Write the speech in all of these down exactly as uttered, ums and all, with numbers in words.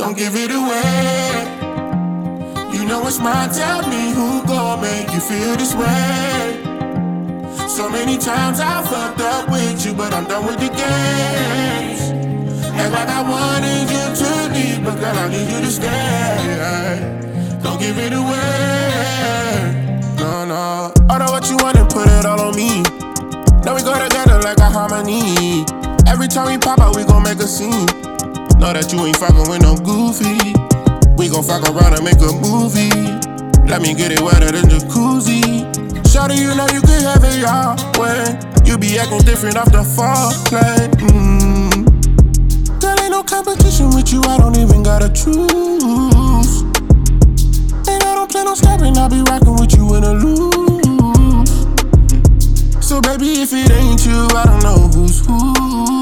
Don't give it away. You know it's mine, tell me who gon' make you feel this way. So many times I fucked up with you, but I'm done with the games. Act like I wanted you to leave, but girl, I need you to stay. Don't give it away. No, no. Order what you want and put it all on me. Now we go together like a harmony. Every time we pop out, we gon' make a scene. Know that you ain't fucking with no goofy. We gon' fuck around and make a movie. Let me get it wetter than jacuzzi. Shawty, you know you can have it your way. You be acting different off the foreplay. Mm. There ain't no competition with you, I don't even gotta choose. And I don't plan on stopping, I'll be rocking with you in a loop. So baby, if it ain't you, I don't know who's who.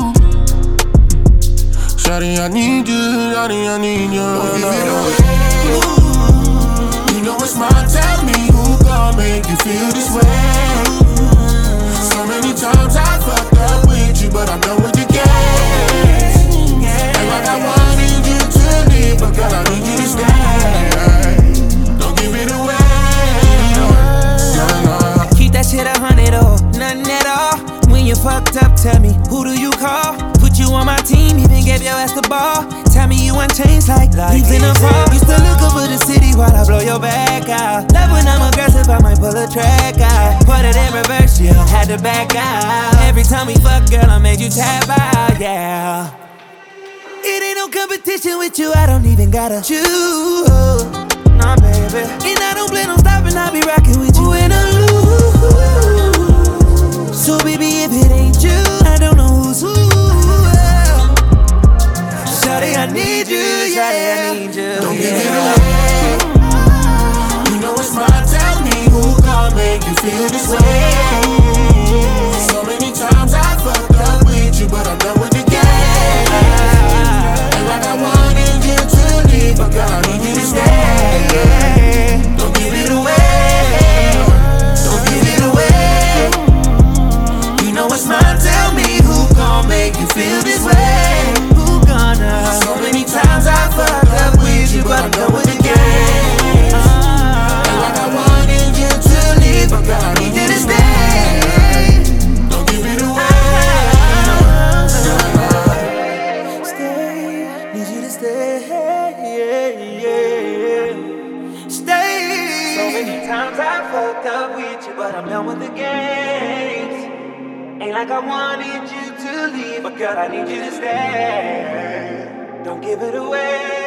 Shawty, I need you, shawty, I need you. Don't give it away. You know it's mine, tell me who gon' make you feel this way. So many times I fucked up with you, but I'm done with the games. And like I wanted you to leave, but girl, I need you to stay. Don't give it away. No, no. Keep that shit a hundred or nothing at all. When you fucked up, tell me, who do you call? Put you on my team, even gave your ass the ball. Tell me you unchanged like leaves in the fall. You still look over the city while I blow your back out. Love when I'm aggressive, I might pull a track out. Put it in reverse, yeah, had to back out. Every time we fuck, girl, I made you tap out, yeah. It ain't no competition with you, I don't even gotta choose. Nah, baby. And I don't plan on stopping, I'll be rocking with you in a loop. So baby, if it ain't you, I don't know who's who. Shawty, I need you, yeah. Shawty, I need you. Don't give it away. You know it's mine, tell me who gon' make you feel this way. So many times I fucked up with you, but I'm done with the game. And like I wanted you to leave, but girl, I need you to stay. Don't give it away. Don't give it away. You know it's mine, tell me who gon' make you feel this way. Who gonna? So many times I fucked up with you, but I'm done with the game. And like I wanted you to leave, but girl, I need you to stay. Don't give it away. Stay, need you to stay, yeah, yeah. Stay. So many times I fucked up with you, but I'm done with the games. Ain't like I wanted you to leave, but girl, I need you to stay. Don't give it away.